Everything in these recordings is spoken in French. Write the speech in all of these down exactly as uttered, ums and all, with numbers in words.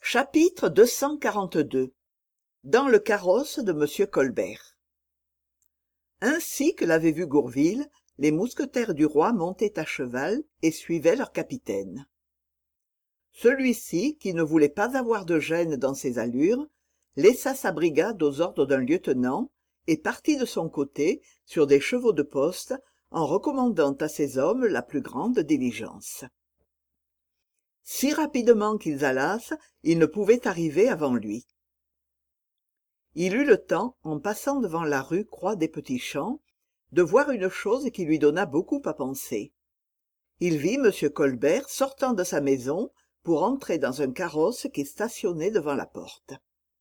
Chapitre deux cent quarante-deux. Dans le carrosse de Monsieur Colbert. Ainsi que l'avait vu Gourville, les mousquetaires du roi montaient à cheval et suivaient leur capitaine. Celui-ci, qui ne voulait pas avoir de gêne dans ses allures, laissa sa brigade aux ordres d'un lieutenant et partit de son côté sur des chevaux de poste en recommandant à ses hommes la plus grande diligence. Si rapidement qu'ils allassent, ils ne pouvaient arriver avant lui. Il eut le temps, en passant devant la rue Croix-des-Petits-Champs, de voir une chose qui lui donna beaucoup à penser. Il vit M. Colbert sortant de sa maison pour entrer dans un carrosse qui stationnait devant la porte.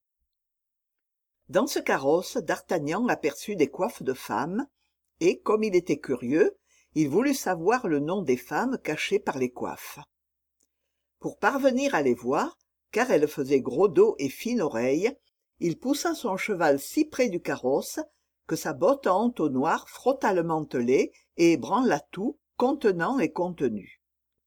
Dans ce carrosse, d'Artagnan aperçut des coiffes de femmes, et, comme il était curieux, il voulut savoir le nom des femmes cachées par les coiffes. Pour parvenir à les voir, car elles faisaient gros dos et fine oreille, il poussa son cheval si près du carrosse que sa botte en entonnoir frotta le mantelet et ébranla tout, contenant et contenu.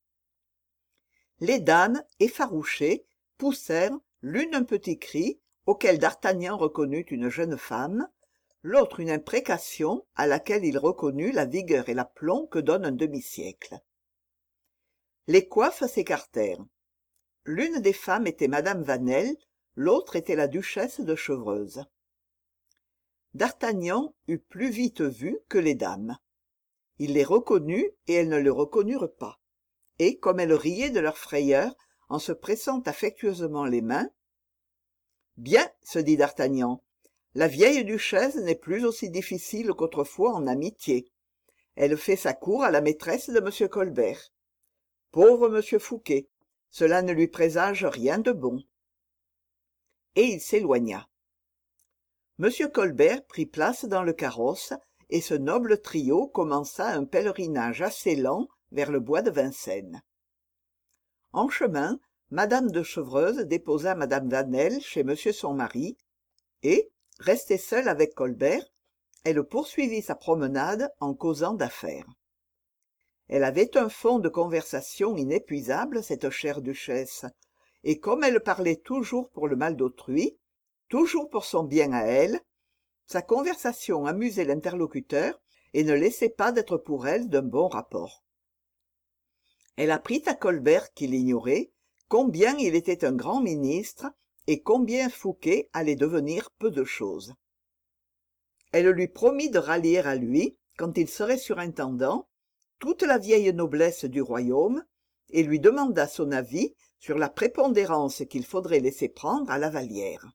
Les dames, effarouchées, poussèrent l'une un petit cri auquel d'Artagnan reconnut une jeune femme, l'autre une imprécation à laquelle il reconnut la vigueur et l'aplomb que donne un demi-siècle. Les coiffes s'écartèrent. L'une des femmes était madame Vanel, l'autre était la duchesse de Chevreuse. D'Artagnan eut plus vite vu que les dames. Il les reconnut et elles ne le reconnurent pas. Et, comme elles riaient de leur frayeur, en se pressant affectueusement les mains, « Bien, se dit d'Artagnan, la vieille duchesse n'est plus aussi difficile qu'autrefois en amitié. Elle fait sa cour à la maîtresse de M. Colbert. Pauvre M. Fouqué, cela ne lui présage rien de bon. » Et il s'éloigna. M. Colbert prit place dans le carrosse, et ce noble trio commença un pèlerinage assez lent vers le bois de Vincennes. En chemin, madame de Chevreuse déposa madame Vanel chez monsieur son mari, et, restée seule avec Colbert, elle poursuivit sa promenade en causant d'affaires. Elle avait un fond de conversation inépuisable, cette chère duchesse, et comme elle parlait toujours pour le mal d'autrui, toujours pour son bien à elle, sa conversation amusait l'interlocuteur et ne laissait pas d'être pour elle d'un bon rapport. Elle apprit à Colbert, qui l'ignorait, combien il était un grand ministre et combien Fouqué allait devenir peu de chose. Elle lui promit de rallier à lui, quand il serait surintendant, toute la vieille noblesse du royaume, et lui demanda son avis sur la prépondérance qu'il faudrait laisser prendre à la Vallière.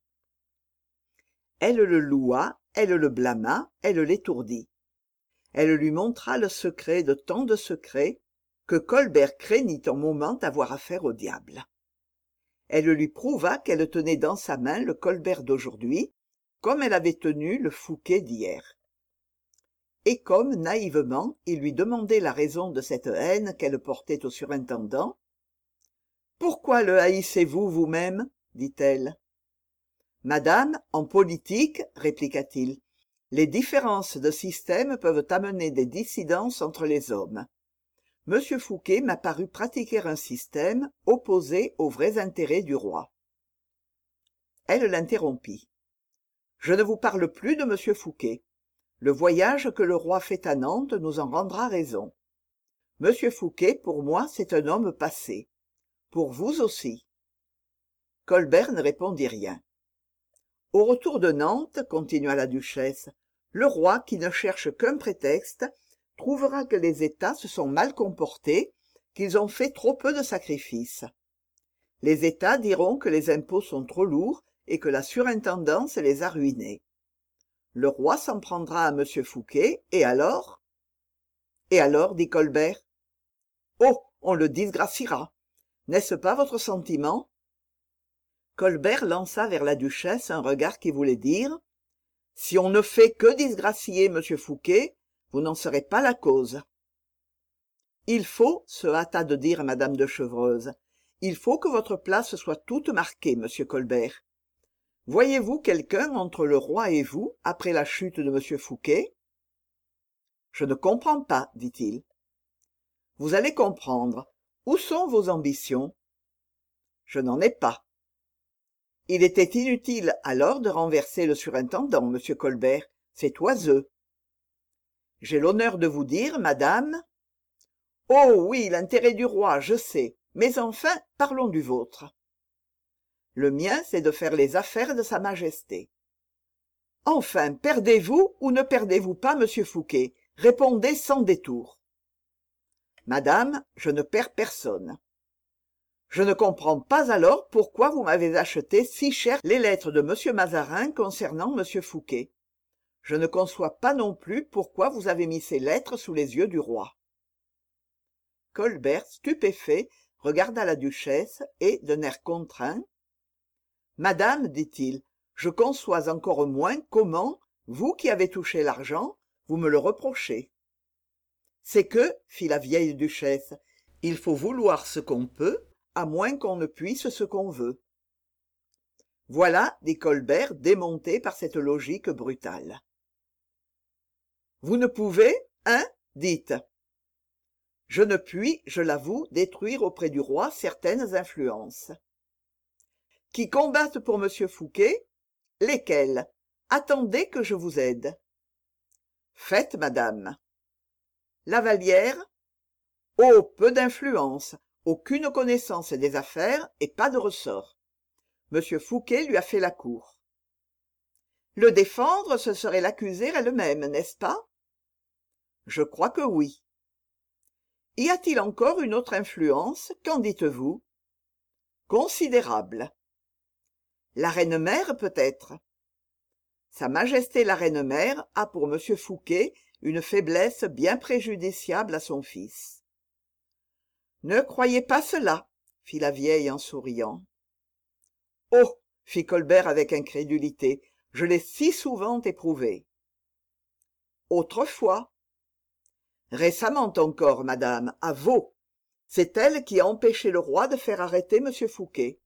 Elle le loua, elle le blâma, elle l'étourdit. Elle lui montra le secret de tant de secrets que Colbert craignit un moment d'avoir affaire au diable. Elle lui prouva qu'elle tenait dans sa main le Colbert d'aujourd'hui, comme elle avait tenu le Fouqué d'hier. Et comme, naïvement, il lui demandait la raison de cette haine qu'elle portait au surintendant, « Pourquoi le haïssez-vous vous-même » dit-elle. « Madame, en politique, répliqua-t-il, les différences de système peuvent amener des dissidences entre les hommes. Monsieur Fouqué m'a paru pratiquer un système opposé aux vrais intérêts du roi. » Elle l'interrompit. « Je ne vous parle plus de monsieur Fouqué. Le voyage que le roi fait à Nantes nous en rendra raison. Monsieur Fouqué, pour moi, c'est un homme passé. Pour vous aussi. » Colbert ne répondit rien. « Au retour de Nantes, continua la duchesse, le roi, qui ne cherche qu'un prétexte, trouvera que les États se sont mal comportés, qu'ils ont fait trop peu de sacrifices. Les États diront que les impôts sont trop lourds et que la surintendance les a ruinés. Le roi s'en prendra à M. Fouqué, et alors ?»« Et alors, dit Colbert. »« Oh, on le disgraciera. N'est-ce pas votre sentiment ?» Colbert lança vers la duchesse un regard qui voulait dire « Si on ne fait que disgracier M. Fouqué, vous n'en serez pas la cause. »« Il faut, se hâta de dire madame de Chevreuse, il faut que votre place soit toute marquée, monsieur Colbert. Voyez-vous quelqu'un entre le roi et vous après la chute de M. Fouqué ?»« Je ne comprends pas, dit-il. »« Vous allez comprendre. Où sont vos ambitions ?»« Je n'en ai pas. » Il était inutile alors de renverser le surintendant, monsieur Colbert, c'est oiseux. J'ai l'honneur de vous dire, madame... Oh oui, l'intérêt du roi, je sais, mais enfin, parlons du vôtre. Le mien, c'est de faire les affaires de sa majesté. Enfin, perdez-vous ou ne perdez-vous pas, monsieur Fouqué? Répondez sans détour. Madame, je ne perds personne. Je ne comprends pas alors pourquoi vous m'avez acheté si cher les lettres de monsieur Mazarin concernant monsieur Fouqué. Je ne conçois pas non plus pourquoi vous avez mis ces lettres sous les yeux du roi. Colbert, stupéfait, regarda la duchesse et, d'un air contraint, « Madame, dit-il, je conçois encore moins comment, vous qui avez touché l'argent, vous me le reprochez. » C'est que, fit la vieille duchesse, il faut vouloir ce qu'on peut, à moins qu'on ne puisse ce qu'on veut. Voilà, dit Colbert, démonté par cette logique brutale. Vous ne pouvez, hein, dites. Je ne puis, je l'avoue, détruire auprès du roi certaines influences. Qui combattent pour monsieur Fouqué? Lesquelles? Attendez que je vous aide. Faites, madame. La Vallière? Oh, peu d'influence, aucune connaissance des affaires et pas de ressort. Monsieur Fouqué lui a fait la cour. Le défendre, ce serait l'accuser elle-même, n'est-ce pas? Je crois que oui. Y a-t-il encore une autre influence? Qu'en dites-vous? Considérable. La reine-mère, peut-être. Sa Majesté la reine-mère a pour monsieur Fouqué une faiblesse bien préjudiciable à son fils. Ne croyez pas cela, fit la vieille en souriant. Oh, fit Colbert avec incrédulité, je l'ai si souvent éprouvé. Autrefois. Récemment encore, madame, à Vaux. C'est elle qui a empêché le roi de faire arrêter monsieur Fouqué.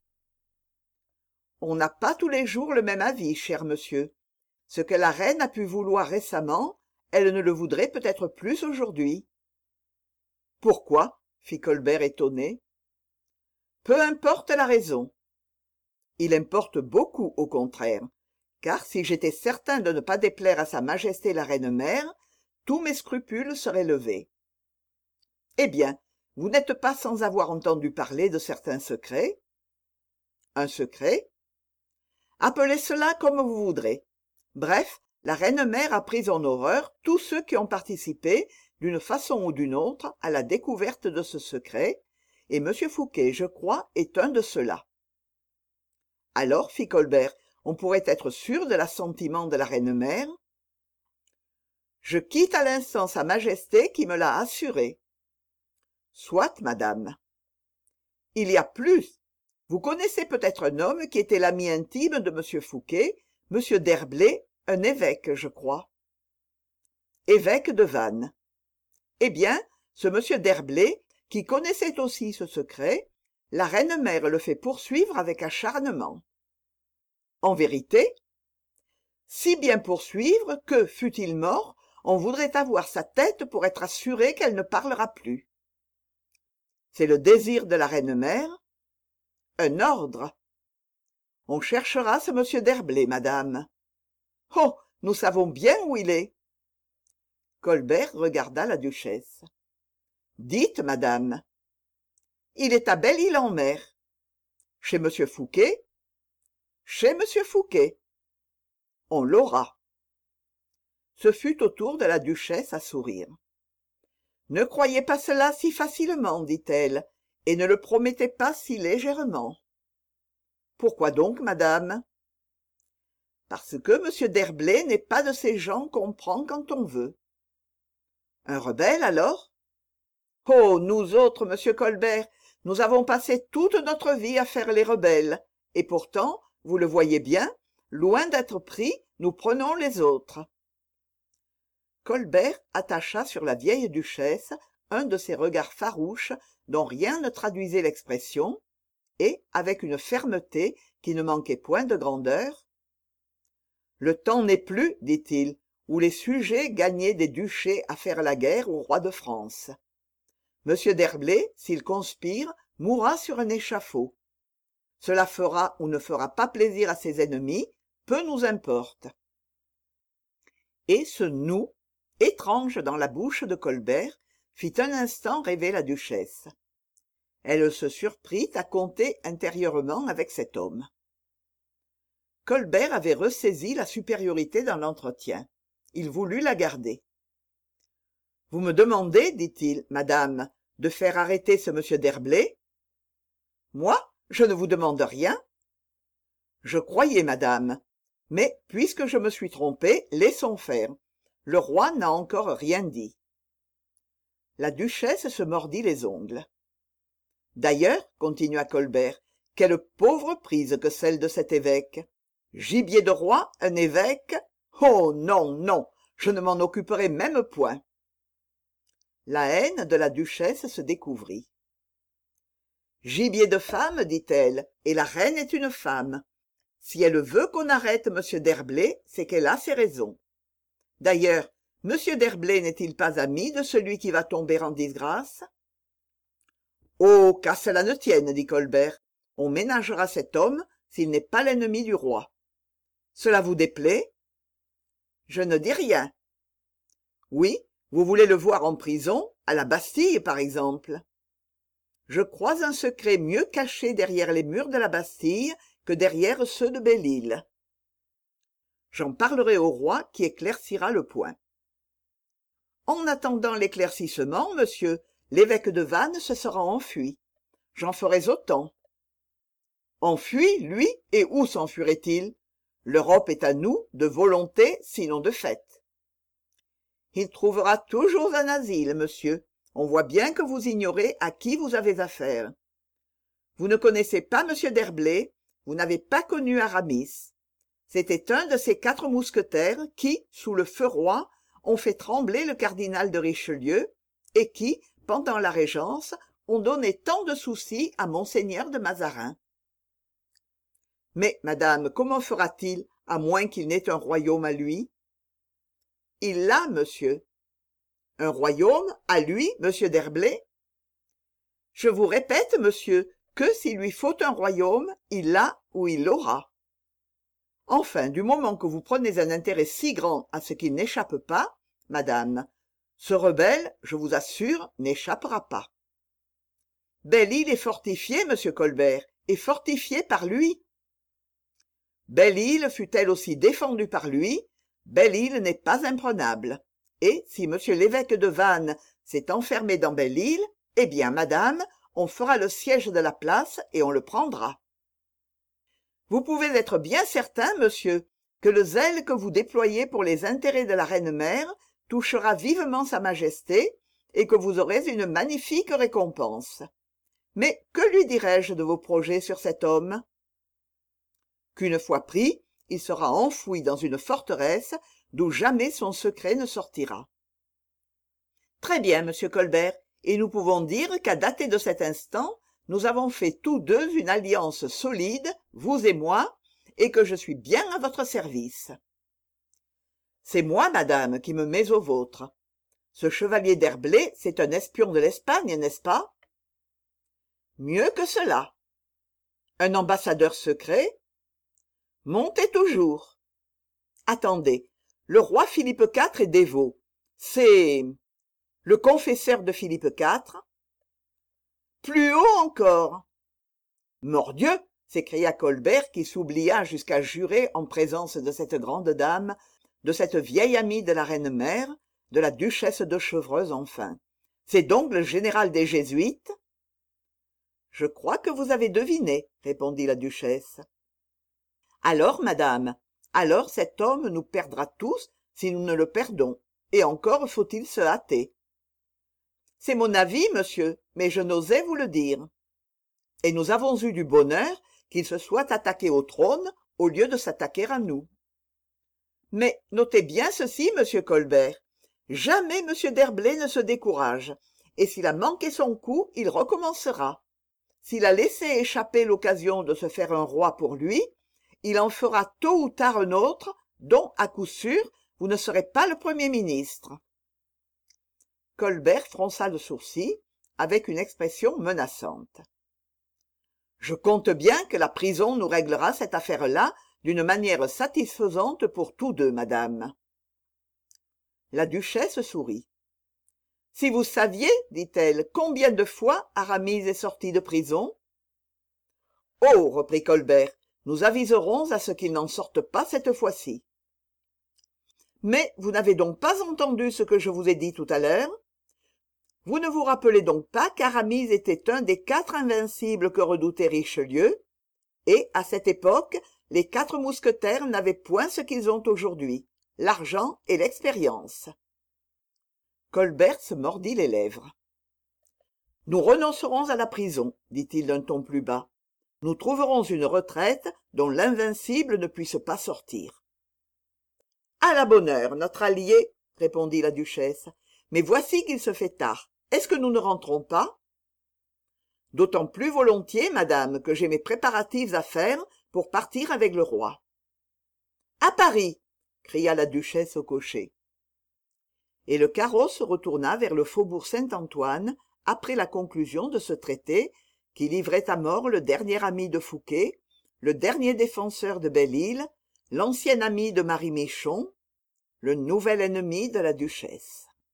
On n'a pas tous les jours le même avis, cher monsieur. Ce que la reine a pu vouloir récemment, elle ne le voudrait peut-être plus aujourd'hui. Pourquoi? Fit Colbert étonné. Peu importe la raison. Il importe beaucoup, au contraire, car si j'étais certain de ne pas déplaire à sa majesté la reine-mère, tous mes scrupules seraient levés. Eh bien, vous n'êtes pas sans avoir entendu parler de certains secrets? Un secret? Appelez cela comme vous voudrez. Bref, la reine-mère a pris en horreur tous ceux qui ont participé, d'une façon ou d'une autre, à la découverte de ce secret, et M. Fouqué, je crois, est un de ceux-là. Alors, fit Colbert, on pourrait être sûr de l'assentiment de la reine-mère. Je quitte à l'instant sa majesté qui me l'a assuré. Soit, madame. Il y a plus. Vous connaissez peut-être un homme qui était l'ami intime de M. Fouqué, M. d'Herblay, un évêque, je crois. Évêque de Vannes. Eh bien, ce M. d'Herblay, qui connaissait aussi ce secret, la reine-mère le fait poursuivre avec acharnement. En vérité, si bien poursuivre que, fût-il mort, on voudrait avoir sa tête pour être assuré qu'elle ne parlera plus. C'est le désir de la reine-mère? Un ordre. On cherchera ce monsieur d'Herblay, madame. Oh, nous savons bien où il est. Colbert regarda la duchesse. Dites, madame. Il est à Belle-Île-en-Mer. Chez monsieur Fouqué? Chez monsieur Fouqué. On l'aura. Ce fut au tour de la duchesse à sourire. Ne croyez pas cela si facilement, dit-elle, et ne le promettez pas si légèrement. Pourquoi donc, madame? Parce que M. d'Herblay n'est pas de ces gens qu'on prend quand on veut. Un rebelle, alors? Oh, nous autres, monsieur Colbert, nous avons passé toute notre vie à faire les rebelles, et pourtant, vous le voyez bien, loin d'être pris, nous prenons les autres. Colbert attacha sur la vieille duchesse un de ces regards farouches dont rien ne traduisait l'expression, et, avec une fermeté qui ne manquait point de grandeur, « Le temps n'est plus, dit-il, où les sujets gagnaient des duchés à faire la guerre au roi de France. Monsieur d'Herblay, s'il conspire, mourra sur un échafaud. Cela fera ou ne fera pas plaisir à ses ennemis, peu nous importe. Et ce nous, étrange dans la bouche de Colbert, fit un instant rêver la duchesse. Elle se surprit à compter intérieurement avec cet homme. Colbert avait ressaisi la supériorité dans l'entretien. Il voulut la garder. « Vous me demandez, dit-il, madame, de faire arrêter ce monsieur d'Herblay ? Moi, je ne vous demande rien. Je croyais, madame. Mais puisque je me suis trompé, laissons faire. Le roi n'a encore rien dit. » La duchesse se mordit les ongles. « D'ailleurs, continua Colbert, quelle pauvre prise que celle de cet évêque. Gibier de roi, un évêque? Oh non, non, je ne m'en occuperai même point. » La haine de la duchesse se découvrit. « Gibier de femme, dit-elle, et la reine est une femme. Si elle veut qu'on arrête monsieur d'Herblay, c'est qu'elle a ses raisons. D'ailleurs, monsieur d'Herblay n'est-il pas ami de celui qui va tomber en disgrâce ? » « Oh, qu'à cela ne tienne, dit Colbert, on ménagera cet homme s'il n'est pas l'ennemi du roi. Cela vous déplaît ? Je ne dis rien. Oui, vous voulez le voir en prison, à la Bastille par exemple. Je crois un secret mieux caché derrière les murs de la Bastille que derrière ceux de Belle-Île. J'en parlerai au roi qui éclaircira le point. En attendant l'éclaircissement, monsieur, l'évêque de Vannes se sera enfui. J'en ferais autant. Enfui, lui, et où s'enfuirait-il? L'Europe est à nous, de volonté, sinon de fait. Il trouvera toujours un asile, monsieur. On voit bien que vous ignorez à qui vous avez affaire. Vous ne connaissez pas monsieur d'Herblay, vous n'avez pas connu Aramis. C'était un de ces quatre mousquetaires qui, sous le feu roi, ont fait trembler le cardinal de Richelieu, et qui, pendant la Régence, ont donné tant de soucis à monseigneur de Mazarin. Mais, madame, comment fera-t-il, à moins qu'il n'ait un royaume à lui? Il l'a, monsieur. Un royaume, à lui, monsieur d'Herblay? Je vous répète, monsieur, que s'il lui faut un royaume, il l'a ou il l'aura. Enfin, du moment que vous prenez un intérêt si grand à ce qu'il n'échappe pas, madame, ce rebelle, je vous assure, n'échappera pas. Belle-Île est fortifiée, monsieur Colbert, et fortifiée par lui. Belle-Île fût-elle aussi défendue par lui, Belle-Île n'est pas imprenable. Et si monsieur l'évêque de Vannes s'est enfermé dans Belle-Île, eh bien, madame, on fera le siège de la place et on le prendra. Vous pouvez être bien certain, monsieur, que le zèle que vous déployez pour les intérêts de la reine-mère touchera vivement sa majesté et que vous aurez une magnifique récompense. Mais que lui dirai-je de vos projets sur cet homme? Qu'une fois pris, il sera enfoui dans une forteresse d'où jamais son secret ne sortira. Très bien, monsieur Colbert, et nous pouvons dire qu'à dater de cet instant, nous avons fait tous deux une alliance solide, vous et moi, et que je suis bien à votre service. C'est moi, madame, qui me mets au vôtre. Ce chevalier d'Herblay, c'est un espion de l'Espagne, n'est-ce pas? Mieux que cela. Un ambassadeur secret? Montez toujours. Attendez, le roi Philippe quatre est dévot. C'est le confesseur de Philippe quatre? Plus haut encore. Mordieu! S'écria Colbert qui s'oublia jusqu'à jurer en présence de cette grande dame, de cette vieille amie de la reine-mère, de la duchesse de Chevreuse enfin. C'est donc le général des Jésuites? Je crois que vous avez deviné, répondit la duchesse. Alors, madame, alors cet homme nous perdra tous si nous ne le perdons, et encore faut-il se hâter. C'est mon avis, monsieur, mais je n'osais vous le dire. Et nous avons eu du bonheur qu'il se soit attaqué au trône au lieu de s'attaquer à nous. Mais notez bien ceci, monsieur Colbert, jamais monsieur d'Herblay ne se décourage, et s'il a manqué son coup, il recommencera. S'il a laissé échapper l'occasion de se faire un roi pour lui, il en fera tôt ou tard un autre, dont, à coup sûr, vous ne serez pas le Premier ministre. Colbert fronça le sourcil, avec une expression menaçante. je compte bien que la prison nous réglera cette affaire-là d'une manière satisfaisante pour tous deux, madame. La duchesse sourit. Si vous saviez, dit-elle, combien de fois Aramis est sorti de prison? Oh, reprit Colbert, nous aviserons à ce qu'il n'en sorte pas cette fois-ci. Mais vous n'avez donc pas entendu ce que je vous ai dit tout à l'heure? Vous ne vous rappelez donc pas qu'Aramis était un des quatre invincibles que redoutait Richelieu? Et, à cette époque, les quatre mousquetaires n'avaient point ce qu'ils ont aujourd'hui, l'argent et l'expérience. Colbert se mordit les lèvres. « Nous renoncerons à la prison, dit-il d'un ton plus bas. Nous trouverons une retraite dont l'invincible ne puisse pas sortir. »« À la bonne heure, notre allié, répondit la duchesse. Mais voici qu'il se fait tard. Est-ce que nous ne rentrons pas? D'autant plus volontiers, madame, que j'ai mes préparatifs à faire pour partir avec le roi. À Paris, cria la duchesse au cocher. Et le carrosse retourna vers le faubourg Saint-Antoine après la conclusion de ce traité qui livrait à mort le dernier ami de Fouquet, le dernier défenseur de Belle-Île, l'ancien ami de Marie Michon, le nouvel ennemi de la duchesse.